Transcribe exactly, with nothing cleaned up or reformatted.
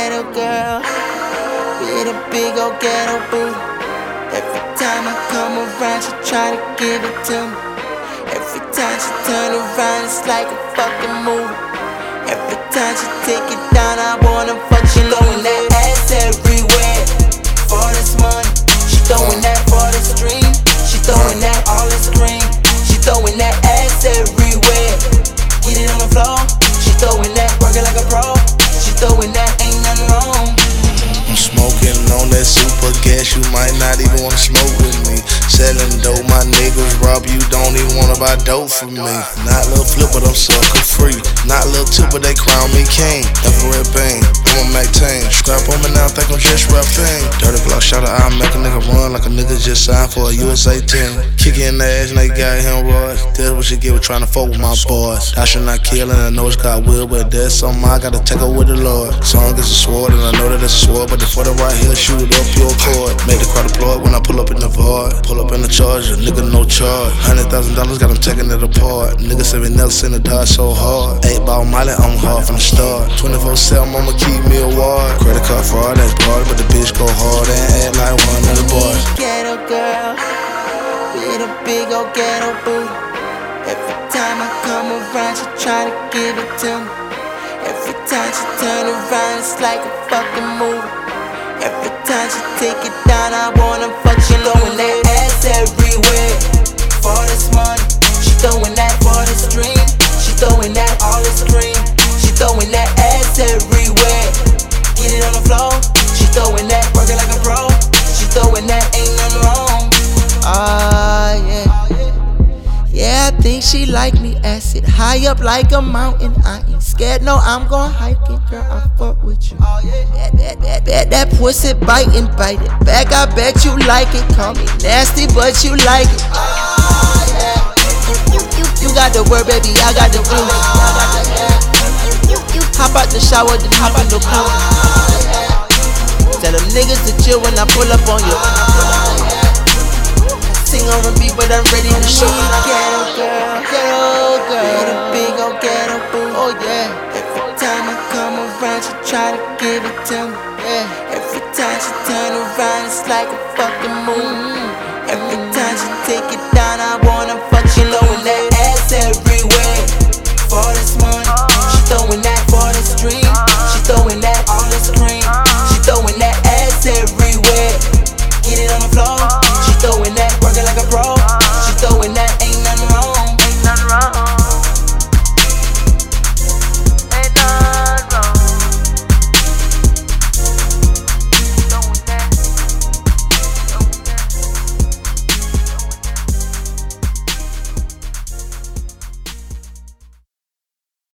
ghetto girl with a big old ghetto booty. Every time I come around, she try to give it to me. Every time she turn around, it's like a fucking movie. Every time she take it down, I wanna fuck. She throwing that ass everywhere for this money. She throwing that for the stream. She throwing that all the screen. She throwing that ass everywhere. Get it on the floor. She throwing that, working like a pro. She throwing that, ain't nothing wrong. I'm smoking on that super gas, you might not even wanna smoke with me. Selling dope, my niggas rob you, don't even wanna buy dope from me. Not Lil Flip, but I'm sucker free. Not Lil Tip, but they crown me king. Everett Bang, I'ma maintain. Scrap on me now, think I'm just rap thing. Dirty Glock shot, I make a nigga run like a nigga just signed for a U S A ten. Kick in the ass and they got him right. That's what you get with trying to fuck with my boys. I should not kill and I know it's got will, but that's something I gotta take up with the Lord. Song is a sword and I know that it's a sword, but for the right here, shoot it up your cord. Make the crowd applaud when I pull up in the void. Pull up in the Charger, nigga no charge. Hundred thousand dollars got him taking it apart. Nigga said we never seen a die so hard. Eight ball Molly, I'm hard from the start. twenty-four seven, I'ma keep me a ward. Credit card fraud, that's broad, but the bitch go hard and act like one of the boys. Ghetto girl with a big old ghetto booty. Every time I come around, she try to give it to me. Every time she turn around, it's like a fucking movie. Every time she take it down, I wanna fuck. She throwing that ass everywhere for this money. She throwing that for the stream. She throwing that all the screen. She throwing that ass everywhere. Get it on the floor. She throwing that, working like a pro. She throwing that, ain't nothing wrong. Ah, yeah. Yeah, I think she like me. Acid high up like a mountain. I ain't scared, no, I'm gon' hike it, girl. I fuck with you. That, that, that, that, that pussy biting, bite it back. I bet you like it. Call me nasty, but you like it. Ah, yeah. You, you, you, you got the word, baby. I got the root. Hop out the shower, then hop in the pool. Tell them niggas to chill when I pull up on you. Sing R and B, but I'm ready to shoot. Ghetto girl, ghetto girl, with a big old ghetto boo. Oh yeah. Every time I come around, she try to give it to me. Yeah. Every time she turn around, it's like a fucking moon.